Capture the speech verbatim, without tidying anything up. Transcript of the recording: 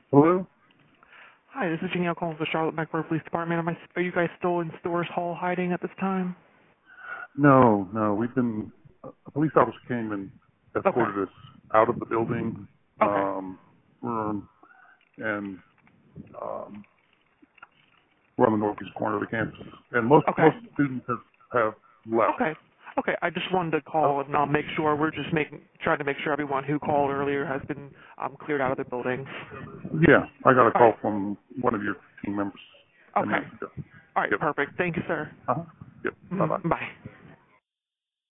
Hello? Hi, this is Janelle calling from the Charlotte McBurney Police Department. Am I, are you guys still in Stores Hall hiding at this time? No, no. We've been, a police officer came and Okay. escorted us out of the building, Okay. um, room, and um, we're on the northeast corner of the campus. And most Okay. most students have, have left. Okay. Okay. I just wanted to Oh, call and uh, make sure we're just making trying to make sure everyone who called earlier has been um, cleared out of the building. yeah, I got a All right. call from one of your team members ten Okay. minutes ago. All right. Yep. Perfect. Thank you, sir. Uh-huh. Yep. Bye-bye. Mm, bye.